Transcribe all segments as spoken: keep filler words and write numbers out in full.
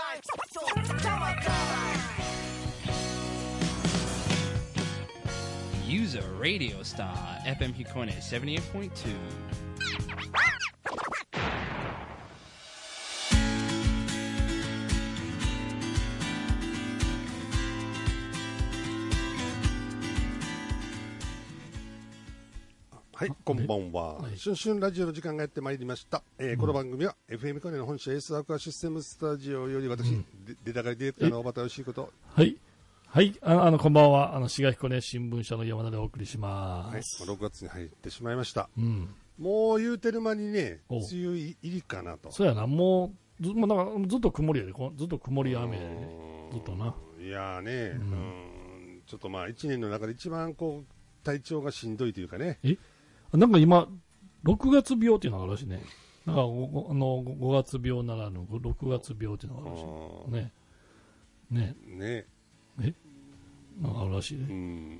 Use a radio star F M Hikone seventy-eight point two. はい、こんばんは。春春ラジオの時間がやってまいりました。えーうん、この番組は エフエム カネの本社エースアクアシステムスタジオより私、うん、出たがりディレクターの小畑義彦と。 はい。はい。あの、あのこんばんは。あの、志賀彦根新聞社の山田でお送りします。 はい。ろくがつに入ってしまいました。 うん。 もう言うてる間にね、梅雨入りかなと。 そうやな。もう、ず, もうなんかずっと曇りやで。ずっと曇り雨やで、ね。ずっとな。 いやーね、うん、うんちょっとまあ一年の中で一番こう、体調がしんどいというかね。 えなんか今、ろくがつ病っていうのがあるらしいね。なんかごあのごがつ病ならぬろくがつ病っていうのがあるらしい。ね。ね。 ね。 えなんかあるらしいね。 うん、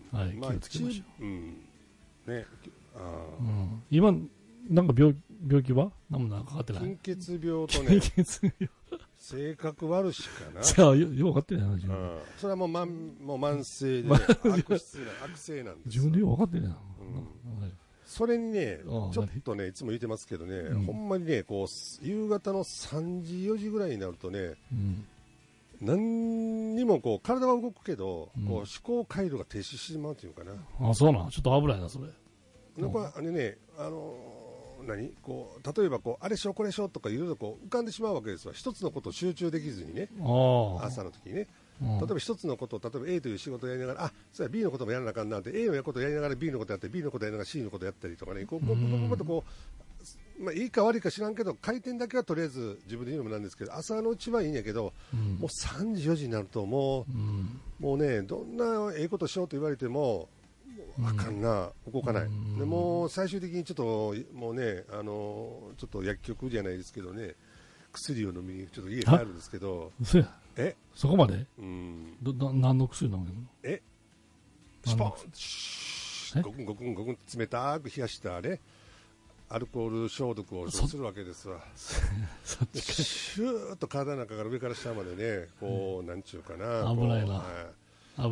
はい、 まあ、 気をつけましょう。 うん、ね。あうん、今、なんか病病気は何もなんかかかってない。 貧血病とね。 貧血病。 性格悪しかな。 じゃあ、よ、よくわかってないな、自分。 うん。それはもう、まん、もう慢性で、ね、悪質な、悪性なんですよ。 自分でよくわかってないな。 うん。それにね、ちょっとね、いつも言ってますけどね、うん、ほんまにね、こう、夕方のさんじ、よじぐらいになるとね、うん、何にもこう、体は動くけど、うん、こう思考回路が停止してしまうというかな。 あ、そうなん、ちょっと危ないな、それ。 なんか、あれね、あのー、何こう、例えばこう、あれしよう、これしようとかいろいろこう、浮かんでしまうわけですわ。一つのことを集中できずにね、朝の時にね。例えば一つのことを、例えば A という仕事をやりながら、あ、それは B のこともやらなあかんなって、A のことをやりながら B のことやって、B のことやりながら C のことやったりとかね、こう、こう、こう、こう、こう、まあ、いいか悪いか知らんけど、回転だけはとりあえず自分で言うのもなんですけど、朝のうちはいいんやけど、うん、もうさんじ、よじになると、もう、うん、もうね、どんなええことしようと言われても、あかんな、動かない。うん、でもう最終的にちょっと、もうね、あの、ちょっと薬局じゃないですけどね、薬を飲みにちょっと家帰るんですけど、 そうや。 えそこまで、 うん、 どど何の薬飲むのえスポンごくんごくんごくん冷たく冷やしたねアルコール消毒をするわけですわそっちかシューッと体の中から上から下までねこう、うん、なんちゅうかな危ないな、 はい、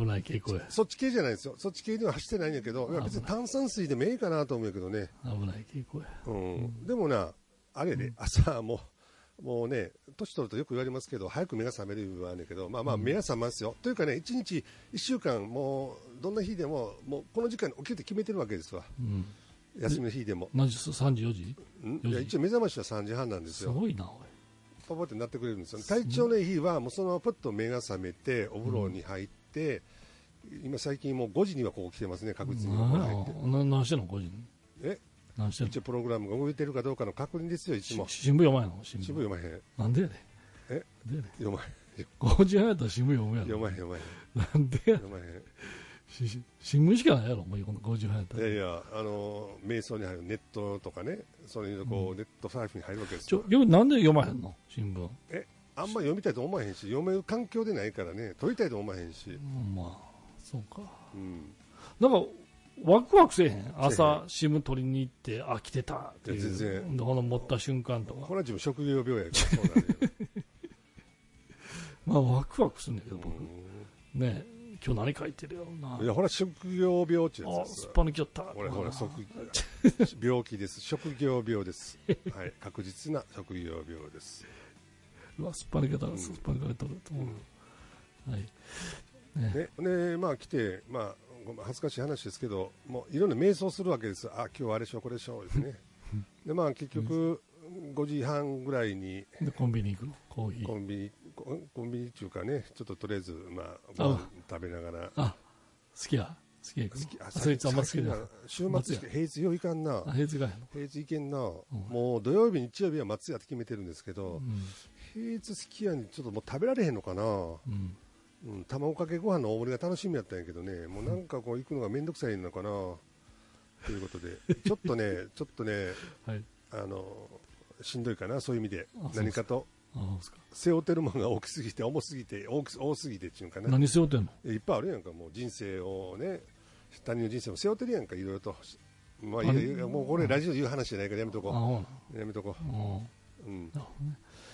危ない傾向やそっち系じゃないですよそっち系には走ってないんやけど別に炭酸水でもいいかなと思うけどね危ない傾向や、 うんうん、でもなあれで、ね、朝もうもうね、年取るとよく言われますけど、早く目が覚める言わねんけど、まあまあ目が覚めますよ。うん、というかね、一日、一週間、もう、どんな日でも、もうこの時間に起きるって決めてるわけですわ。うん、休みの日でも。 何時、さんじ、よじ？ いや、一応目覚ましはさんじはんなんですよ。 すごいな、おい。 パパってなってくれるんですよ。体調のいい日は、もうそのままパッと目が覚めて、お風呂に入って、うん、今最近もうごじにはこう来てますね、確実に。 入って。何してんの、ごじに？ え一応プログラムが動いてるかどうかの確認ですよ、いつも。 新聞読まへんの？新聞読まへん。 なんでやねん。 え読まへん。 ごじはんやったら新聞読むやろ。 読まへん、読まへん。なんでや読まへん。 新聞しかないやろ、もうごじはんやったら。 いやいや、あの、瞑想に入るネットとかね、そういうこう、うん、ネットサーフィンに入るわけですよ。 ちょ、なんで読まへんの新聞。 えあんま読みたいと思わへんし、読める環境でないからね、撮りたいと思わへんし。 うん、まあ、そうか。 うん。 なんか、ワクワクせえへん朝、新聞取りに行って、あ、来てたっていう。 全然。 この持った瞬間とか。 これは自分職業病やから、そうなんだよ。 まあ、ワクワクするんだけど、僕。ね今日何書いてるよな。 いや、ほら、職業病ってやつです。 あ、すっぱ抜きよった。 ほら、ほら、職病気です。職業病です。はい、確実な職業病です。 うわ、すっぱ抜けたら、すっぱ抜かれとると思う。はい。 ね。ね、まあ、来て、まあ、恥ずかしい話ですけど、もういろんな瞑想するわけです。あ、今日あれしよう、これしようですね。で、まあ結局ごじはんぐらいにでコンビニ行くの、コーヒー。 コンビニコンビニっていうかね、ちょっととりあえずまあご飯食べながら。 あ、好きや。好きや。好き。あ、そいつあんま好きだ。 週末平日よういかんな。 平日が平日いけんな。もう土曜日日曜日は松屋って決めてるんですけど、平日好きやにちょっともう食べられへんのかな。うん、卵かけご飯の大盛りが楽しみやったんやけどね、もうなんかこう行くのがめんどくさいのかなということで、ちょっとね、ちょっとね、はい、あのしんどいかな、そういう意味で、何かと背負ってるものが大きすぎて、重すぎて、大き多すぎてっていうかな、 何背負ってんの？ いっぱいあるやんか、もう人生をね、他人の人生も背負ってるやんか、いろいろと、まあ、いやもうこれ、ラジオで言う話じゃないからやめとこう、やめとこう。うん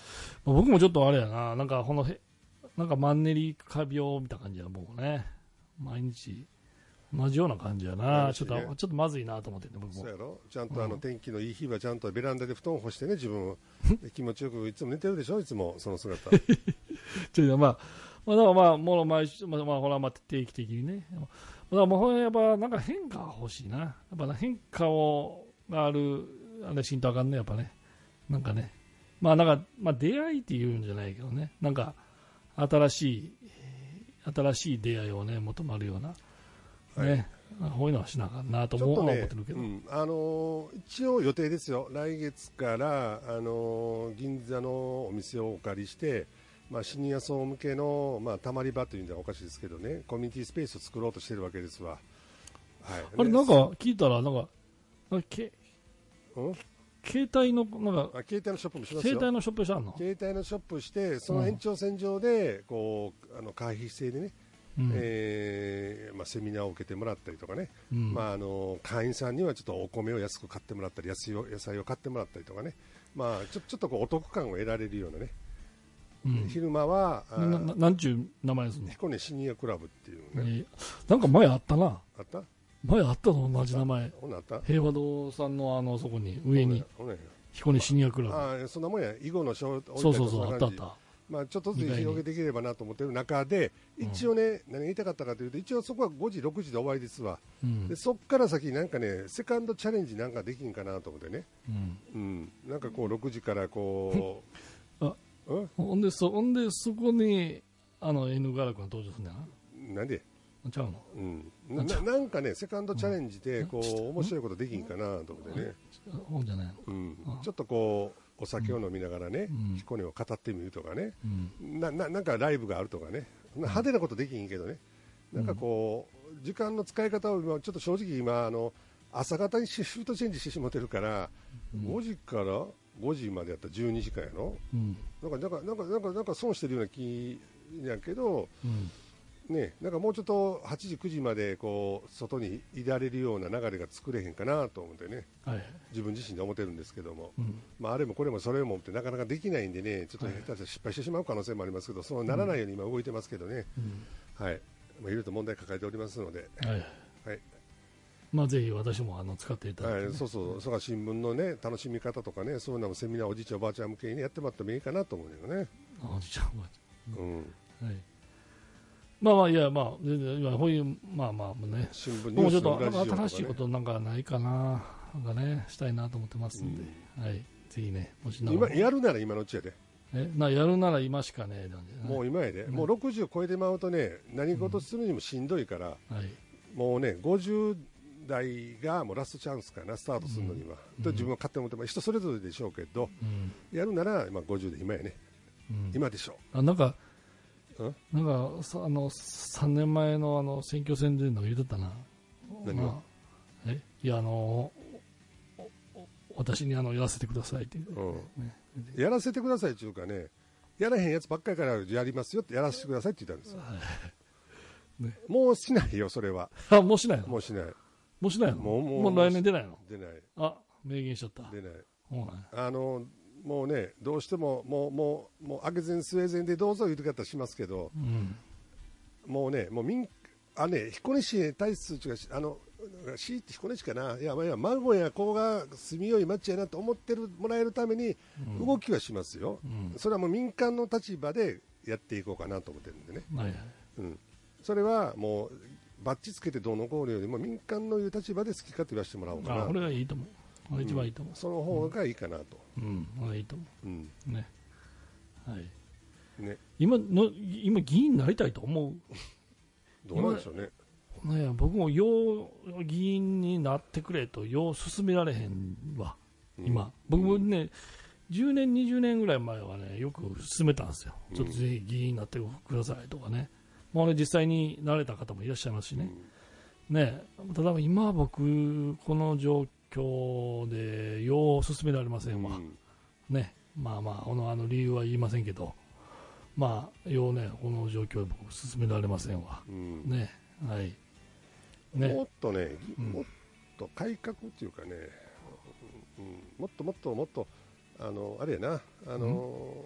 僕もちょっとあれやな、なんかこのへ、なんかマンネリ化病みたいな感じや、僕もね。毎日、同じような感じやな。ちょっと、ちょっとまずいなと思ってね、僕も。 そうやろ、ちゃんとあの、天気のいい日はちゃんとベランダで布団干してね、自分を気持ちよくいつも寝てるでしょ、いつもその姿。 ちょっとまあ、まあ、だからまあ、もう毎週、まあ、まあ、ほら、まあ、定期的にね。だからもう、やっぱ、なんか変化が欲しいな。やっぱ、変化を、がある、あれしんとあかんね、やっぱね。なんかね。まあ、なんか、まあ、出会いっていうんじゃないけどね。なんか、新しい、新しい出会いをね、求まるような。ね。はい、こういうのはしなあかんなと思,、ね、思ってるけど。うん、 あのー、一応予定ですよ。来月から、あのー、銀座のお店をお借りして、まあ、シニア層向けの、まあ、たまり場というんじゃおかしいですけどね、コミュニティスペースを作ろうとしてるわけですわ。はい、 あれ、なんか聞いたら、なんか、なんかけうん携帯のなんかあ携帯のショップもしますよ。 携帯のショップしたの？ 携帯のショップしてその延長線上でこうあの会費制でね、うん、えーまあ、セミナーを受けてもらったりとかね、うん、まあ、あの会員さんにはちょっとお米を安く買ってもらったり安い野菜を買ってもらったりとかね、まあ、ちょ, ちょっとこうお得感を得られるようなね、うん、昼間はなななんちゅう名前ですね。 彦根シニアクラブっていうね、 えー、なんか前あったな。 あった前あったの同じ名前。平和堂さんのあのそこに上に彦根シニアクラブ。 ああそんなもんや。囲碁の賞そうそうそうあったあった。 まあちょっとずつ広げていければなと思ってる中で一応ね、うん、何が言いたかったかというと一応そこはごじろくじで終わりですわ。うん、でそこから先なんかねセカンドチャレンジなんかできんかなと思ってね。うん、うん、なんかこうろくじからこう。あ、うん、ほんでそほんでそこにあの N ガラ君が登場するんだよな。なんで？ ちゃうの、 うん、な, なんかねセカンドチャレンジでこう、うん、面白いことできんかなと思ってね、 うんじゃないの、 うん、ちょっとこうお酒を飲みながらね、うん、彦根を語ってみるとかね、うん、な, な, なんかライブがあるとかね、派手なことできんけどね、なんかこう時間の使い方を今ちょっと正直今あの朝方にシフトチェンジしてしまってるから、うん、ごじからごじまでやったらじゅうにじかんやろ、うん、なんかなんかなんかなんかなんか損してるような気やけど、うんね、なんかもうちょっとはちじくじまでこう外にいられるような流れが作れへんかなと思ってね、はい、自分自身で思ってるんですけども、うんまあ、あれもこれもそれもってなかなかできないんでねちょっと下手したら失敗してしまう可能性もありますけどそうならないように今動いてますけどね、うんはいまあ、いろいろと問題抱えておりますので、はいはいまあ、ぜひ私もあの使っていただいて、ねはい、そうそうそれから新聞の、ね、楽しみ方とかねそういうのもセミナーおじいちゃんおばあちゃん向けに、ね、やってもらってもいいかなと思うよね。 おじいちゃんおばあちゃん、うんはいまあまあいやまあ全然今こういうまあまあね新聞もうちょっと新しいことなんかないかななんかねしたいなと思ってますんで、うん、はいぜひねもし今やるなら今のうちやでえなやるなら今しかねもう今やで、ね、もうろくじゅう超えてまうとね何事するにもしんどいから、うんはい、もうねごじゅう代がもうラストチャンスかなスタートするのには、うん、と自分は勝手に思ってます人それぞれでしょうけど、うん、やるなら今ごじゅうで今やね、うん、今でしょうあなんかなんかあのさんねんまえのあの選挙戦での言うてたな。 何が、まあ、えいやあの私にあのやらせてくださいって、うんね、やらせてくださいっていうかねやらへんやつばっかりからやりますよってやらせてくださいって言ったんですよ、ね、もうしないよそれはあもうしないのもうしないもうしないのもうもうもう来年出ないの出ないあ明言しちゃった出ないもうないあのもうねどうしてももうもうもう上げ膳据え膳でどうぞ言う方しますけど、うん、もうねもう民あね彦根市に対するあの市って彦根市かないやまあ孫や子が住みよい町やなと思ってるもらえるために動きはしますよ、うん、それはもう民間の立場でやっていこうかなと思ってるんでね、はいはいうん、それはもうバッチつけてどうのこうのよりも民間のいう立場で好きかと言わせてもらおうかな。 あこれがいいと思うこれ一番いいと思う、 うん、その方がいいかなとうん、うん、いいと思う、うんねはいね、 今の今議員になりたいと思うどうなんでしょうねね僕もよう議員になってくれとよう進められへんわ今、うん、僕もねじゅうねんにじゅうねんぐらい前はねよく進めたんですよ、うん、ちょっとぜひ議員になってくださいとかねもうね実際になれた方もいらっしゃいますしね、うんね、ただ今僕この状況でよう進められませんわ、うん、ねまあまああのあの理由は言いませんけどまあようねこの状況で僕進められませんわ、うん、ねはいねもっとね、うん、もっと改革っていうかね、うん、もっともっともっとあのあれやなあの、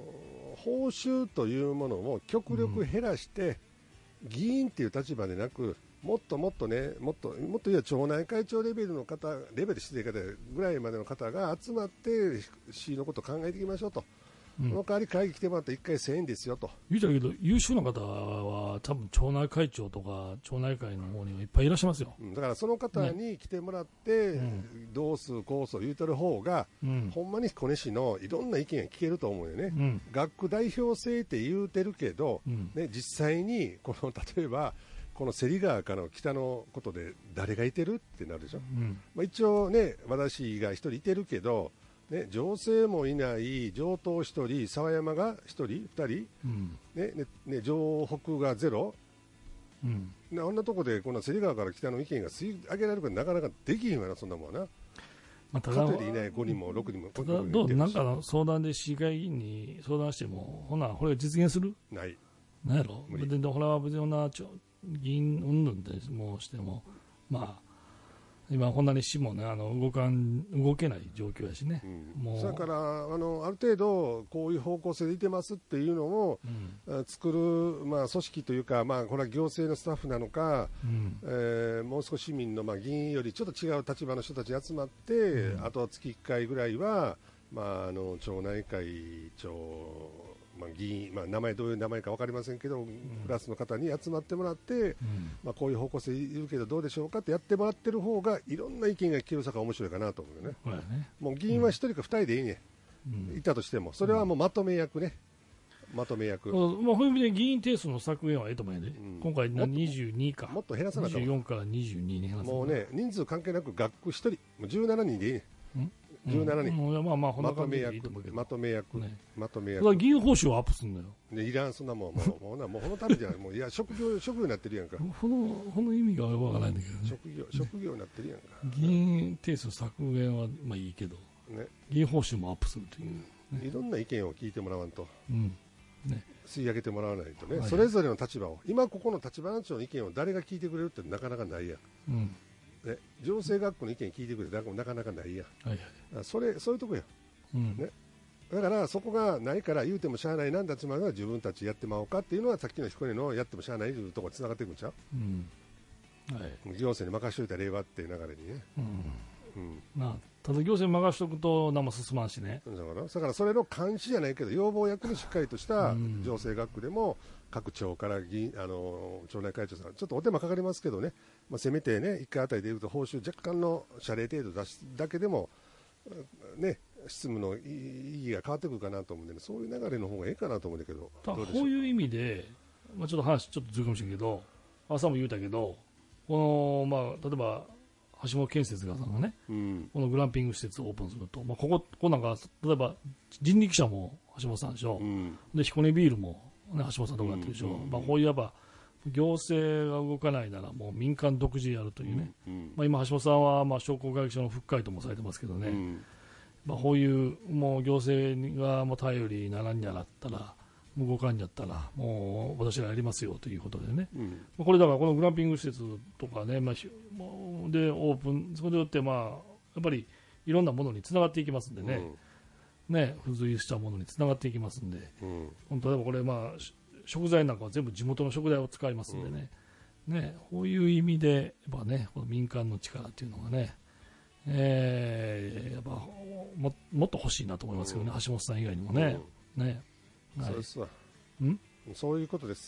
報酬というものを極力減らして、うん、議員っていう立場でなく、もっともっとね、もっともっと言えば町内会長レベルの方、レベルしてい方ぐらいまでの方が集まって市のことを考えていきましょうと。うん、その代わり会議来てもらったらいっかいせんえんですよと。 言うたけど優秀な方は多分町内会長とか町内会の方にはいっぱいいらっしゃいますよ。 だからその方に来てもらって、ね、どうすこうす言うてる方が、うん、ほんまに彦根市のいろんな意見が聞けると思うよね、うん、学区代表制って言うてるけど、うん、ね、実際にこの例えばこの芹川からの北のことで誰がいてるってなるでしょ、うん、まあ、一応ね私が一人いてるけどね、情勢もいない上東一人、沢山が一人、二人、うんねねね、城北がゼロ、うん、あんなとこでこの芹川から北の意見が吸い上げられるかなかなかできひんわな、そんなもんな。まあ、ただかといっていないごにんもろくにんも。 ただどうなんかの相談で市議会議員に相談しても、ほな、これ実現するない。 なんやろ、別にほら別にほな議員云々でもしても、まあ。今、こんなに市も、ね、あの 動かん動けない状況やしね、 うん、もうだからあのある程度、こういう方向性でいてますっていうのを、うん、作る、まあ、組織というか、まあ、これは行政のスタッフなのか、うん、えー、もう少し市民の、まあ、議員よりちょっと違う立場の人たち集まって、うん、あとは月いっかいぐらいは、まあ、あの町内会長、まあ、議員、まあ、名前どういう名前か分かりませんけど、うん、クラスの方に集まってもらって、うん、まあ、こういう方向性いるけどどうでしょうかってやってもらってる方がいろんな意見が聞けるさが面白いかなと思うよね。うん、ね、もう議員は一人か二人でいいね、うん、いたとしてもそれはもうまとめ役ね、まとめ役、 うん、まあ、そういう意味で議員定数の削減はええと思うんで、うん、今回にじゅうにかもっと減らさなかったにじゅうよんからにじゅうにに減らさなもうね人数関係なく学区一人もうじゅうななにんでいいね、うんじゅうななにん、 うん、まあまあまとめ役、まとめ役、ね、まとめ役。 だから議員報酬はアップするんだよ。 ね、いらん、そんなもん、もう、もう、もう、このためじゃない、もう、いや、職業、職業になってるやんか。 この、この意味がわからないんだけどね。 職業、職業になってるやんか。 議員定数削減は、まあいいけど、ね、議員報酬もアップするという、 ね。いろんな意見を聞いてもらわんと。 うん。ね。 吸い上げてもらわないとね、はい、それぞれの立場を、今ここの立花町の意見を誰が聞いてくれるってなかなかないやん。うん。ね、行政学校の意見聞いてくれてなかなかないやん、はいはい、それそういうとこや、うんね、だからそこがないから言うてもしゃあないなんだつまりは自分たちやってまおうかっていうのはさっきの彦根のやってもしゃあないというところにつながっていくんちゃう、うんはい、行政に任しといた令和って流れにね、うんうんまあ、ただ行政に任しとくと何も進まんしね、 だからだからそれの監視じゃないけど要望役にしっかりとした行政学区でも各町から議員あの町内会長さんちょっとお手間かかりますけどね、まあ、せめてねいっかいあたりでいうと報酬若干の謝礼程度出すだけでもね執務の意義が変わってくるかなと思うんで、ね、そういう流れの方がいいかなと思うんだけど、 どうでしょう。こういう意味で、まあ、ちょっと話ちょっとずるかもしれんけど朝も言うたけどこの、まあ、例えば橋本建設がさんがね、うん、このグランピング施設をオープンすると、まあ、ここここなんか例えば人力車も橋本さんでしょ、うん、で彦根ビールもね、橋本さんとかやってるでしょ、うんうんまあ、こういうやっぱ行政が動かないならもう民間独自でやるというね、うんうんまあ、今、橋本さんはまあ商工会議所の副会長もされてますけどね、うんまあ、こういうもう行政がもう頼りにならんやらったら、動かんやったら、もう私がやりますよということでね、うん、これだからこのグランピング施設とかね、まあ、でオープン、それによってまあやっぱりいろんなものにつながっていきますんでね。うんね、付随したものにつながっていきますんで、うん、本当はこれ、まあ、食材なんかは全部地元の食材を使いますんでね、うん、ねこういう意味でやっぱ、ね、この民間の力っていうのがね、えー、やっぱ も, もっと欲しいなと思いますけどね、うん、橋本さん以外にもね。うんねはい、 そうですわ、んそういうことです、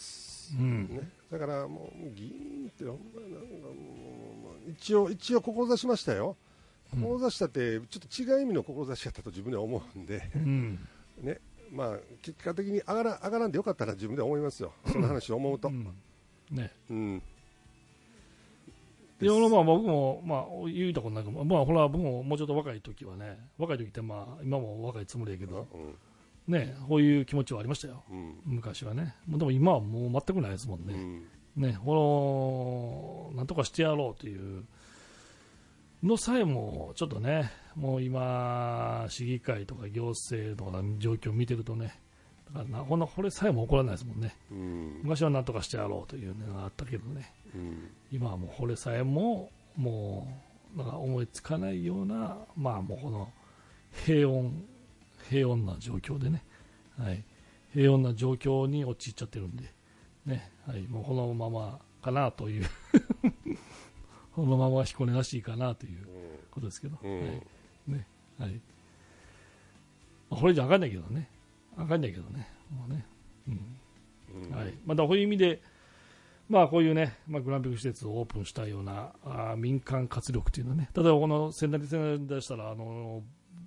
うんね、だからもう議員ってほんまなんかもう一応、一応志しましたよ。志したってちょっと違う意味の志やったと自分では思うんで、うんねまあ、結果的に上がら、上がらんでよかったな自分では思いますよ、その話を思うと。うんねうん、 いやまあ僕も、まあ、言うたことないけど、まあ、ほら僕ももうちょっと若い時はね、若い時って、まあ、今も若いつもりやけど、うんね、こういう気持ちはありましたよ、うん、昔はね。でも今はもう全くないですもんね。うんねこのなんとかしてやろうというのさえもちょっとね、もう今、市議会とか行政とかの状況を見てるとね、だからなこんなこれさえも起こらないですもんね、うん、昔はなんとかしてやろうというのがあったけどね、うん、今はもうこれさえももうなんか思いつかないような、まあもうこの平穏、平穏な状況でね、はい平穏な状況に陥っちゃってるんで、ね、はい、もうこのままかなというこのまま彦根らしいかなということですけど、 うんはいねはい、まあ、これじゃあかんないけどね、あかんないけどね、もうね、うんうんはい、またこういう意味で、まあ、こういうね、まあ、グランピング施設をオープンしたようなあ民間活力というのはね、例えばこの仙台線でしたらあの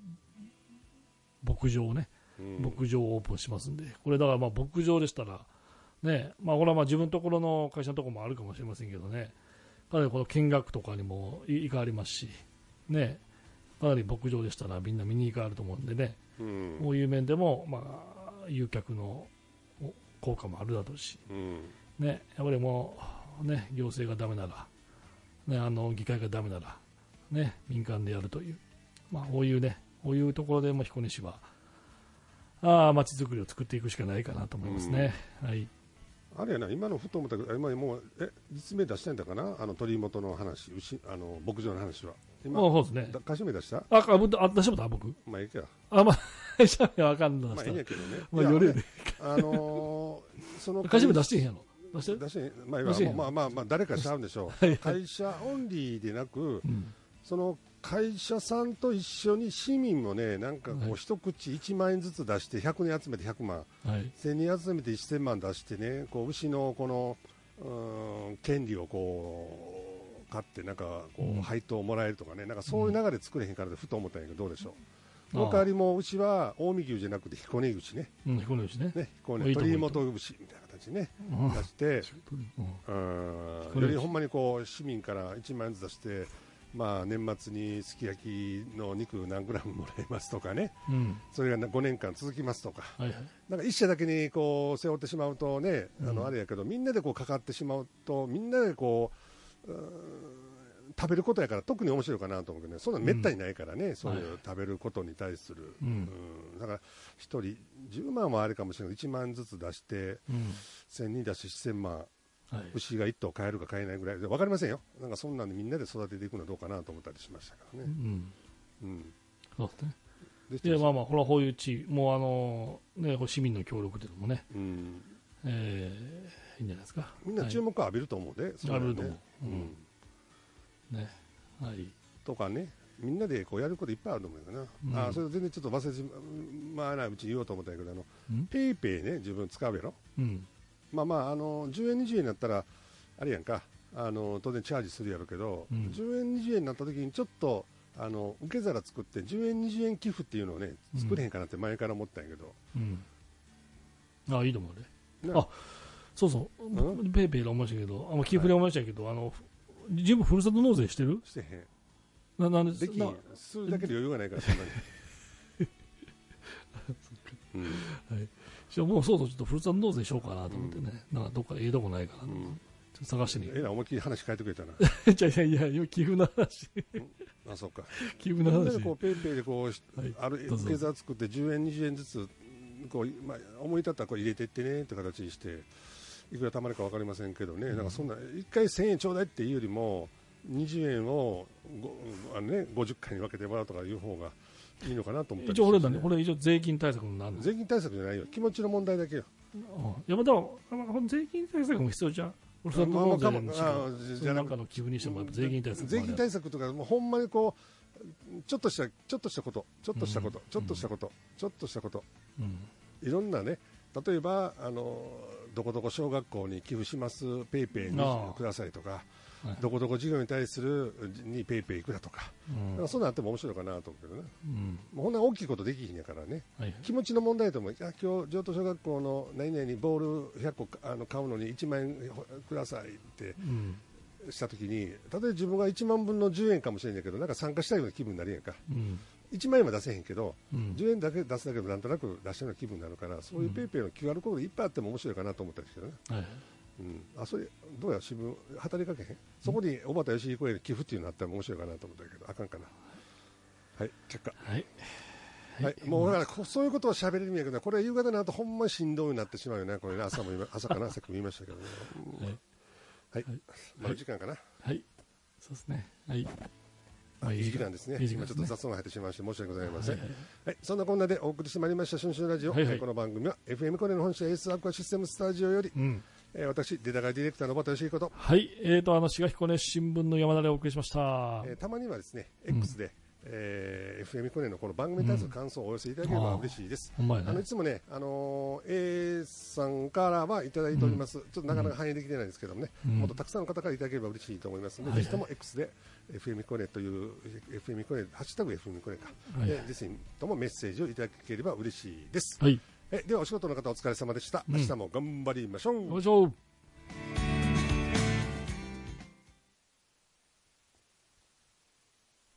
牧場をね、 うん牧場をオープンしますんで、これだからまあ牧場でしたら、ね、まあ、これはまあ自分のところの会社のところもあるかもしれませんけどね、かなりこの見学とかにも行かれますし、ね、かなり牧場でしたらみんな見に行かれると思うんでね、 うんこういう面でも、まあ、誘客の効果もあるだろうし、 うんね、やっぱりもう、ね、行政がダメなら、ね、あの議会がダメなら、ね、民間でやるという、まあ、こういうね、こういうところでも彦根市は、ああ、街づくりを作っていくしかないかなと思いますね。はいあれやな、今のふと思ったけど、今もうえ実名出したんだかな、あの鳥居元の話、牛あの牧場の話は。今、 あそうですね。 だ会社名出した？ あ、かぶあ、出しまった僕。 まあいいけど。 あ、まあ、会社名わかんないまあいいんやけどね。 まあ、 いやよれる。 あのーその会社名出してへんやろ。出してる出してまあ出してへんまあまあまあ誰かしゃうんでしょう。 はいはい会社オンリーでなく、 うん。 その会社さんと一緒に市民もね、なんかはいこう一口いちまん円ずつ出してひゃくにん集めてひゃくまん、 はい。 せんにん集めてせんまん出してね、こう牛のこのうーん権利をこう買ってなんかこうんう配当をもらえるとかね、なんかそういう流れ作れへんからでふと思ったんやけどどうでしょう。 ああその代わりも牛は近江牛じゃなくて彦根牛ね、 うん、彦根牛ね。 ね彦いいと思う根鳥居元牛みたいな形ねうん出して。 うんうんよりほんまにこう市民からいちまん円ずつ出して、まあ、年末にすき焼きの肉何グラムもらえますとかね、 うん。 それがごねんかん続きますとか、 はいはい。 なんか一社だけにこう背負ってしまうとね、あうんのあれやけど、みんなでこうかかってしまうと、みんなでこう、うーん食べることやから特に面白いかなと思うけどね、そんなのめったにないからね、そういう食べることに対する、 うんうんだからひとりじゅうまんはあれかもしれないけど、いちまんずつ出して、 うん。 せんにん出してせんまん。 はい。 牛がいっ頭買えるか買えないぐらいで分かりませんよ、なんかそんなんでみんなで育てていくのはどうかなと思ったりしましたからね。 うん。 うんそうですね。 でいや、まあまあ、これはこういう地域、もうあの、ね、こう市民の協力というのもね、 うん、 えー、いいんじゃないですか。 みんな注目を浴びると思うで、それはね浴びると思ううんうんね。はい。 とかね、みんなでこうやることいっぱいあると思うよな、 うんあそれ全然ちょっと忘れてまあないうちに言おうと思ったんやけど、あのうんペイペイね、自分使うやろ、 うん。 まあまあ、あのじゅうえん、にじゅうえんになったら、あれやんか、あの当然チャージするやろうけど、 うんじゅうえん、にじゅうえんになった時にちょっとあの受け皿作って、じゅうえん、にじゅうえん寄付っていうのをね、作れへんかなって前から思ったんやけど、 うん。あ、いいと思うね。 なあそうそうう、ペイペイで思いましたけど、あの寄付で思いましたけど、あの、自分ふるさと納税してるしてへん。 ななんでできなんするだけで余裕がないから、そんなに。うんはい、じゃあもうそうそう、ちょっとふるさと納税しようかなと思ってね、なんかどっかええとこないかなと思って、 うんちょっと探してみえらい思いっきり話変えてくれたな。 じゃあいやいや、寄付の話、 あ、そうか。 寄付の話みんなで、こうペイペイでこう、 はいあるどうぞ受け皿作ってじゅうえん、にじゅうえんずつこう、まあ、思い立ったらこう入れていってねって形にして、いくら貯まるか分かりませんけどね、なんかそんな、いっかいせんえんちょうだいっていうよりも、にじゅうえんをごあの、ね、ごじゅっかいに分けてもらうとかいう方がいいのかなと思ったり一応俺だね、 してこれ一応税金対策になるの。 税金対策じゃないよ、気持ちの問題だけよ。 うんいや、まあでも、まあ税金対策も必要じゃん。ふるさと納税にしまあまあろ、 あそのなんかの寄付にしても、やっぱ税金対策もある税金対策とか、もうほんまにこう、ちょっとした、ちょっとしたこと、ちょっとしたこと、ちょっとしたこと、ちょっとしたこと、 うんいろんなね、例えば、あのどこどこ小学校に寄付します、ペイペイにああくださいとか、 はいどこどこ事業に対するにペイペイいくらとか、 うんなんかそんなんあっても面白いかなと思うけどね、 うんもうほんな大きいことできひんやからね、 はいはい気持ちの問題とも、いや今日、上東小学校の何々ボールひゃっこあの買うのにいちまん円くださいってうんしたときに、例えば自分がいちまんぶんのじゅうえんかもしれないけど、なんか参加したような気分になるやんか、 うんいちまんえんは出せへんけど、 うんじゅうえんだけ出すだけでなんとなく出したような気分になるから、そういうペイペイの キューアール コードいっぱいあっても面白いかなと思ったりしてね、 はいはいうん、あそれどうや、新聞、働きかけへん、そこに小畑義彦への寄付っていうのあったら面白いかなと思ったけど、あかんかな。はい、却下。 はいはい、もうだからこそういうことを喋れるんやけど、これは夕方になるとほんまにしんどいなってしまうよね、これね、朝も今朝かな、さっきも言いましたけどね。うんはいはい、 はいまだ時間かな。 はいそうですねはいまあ、 いい時期なんですね。 いい時期今ちょっと雑音が入ってしまいまして申し訳ございません。 はいはいはい、そんなこんなでお送りしてまいりました春秋ラジオ、 はいはいえーこの番組は エフエム コネの本社エースアクアシステムスタジオより、 うんえー私出高ディレクターの小畑義彦と、 はいえーとあの滋賀彦根新聞の山田でお送りしました、 えーたまにはですね X で、えー、エフエム コネのこの番組に対する感想をお寄せいただければ嬉しいです。 ほんまやねあのいつもね、あのー、A さんからはいただいております、うん、ちょっとなかなか反映できてないんですけどもね、うん、もっとたくさんの方からいただければ嬉しいと思いますので、はいはい、ぜひとも X で エフエム コネという エフエム コネハッシュタグ エフエム コネか、はいはい、ぜひともメッセージをいただければ嬉しいです。 はい、 えではお仕事の方お疲れ様でした。明日も頑張りましょう。 よいしょ。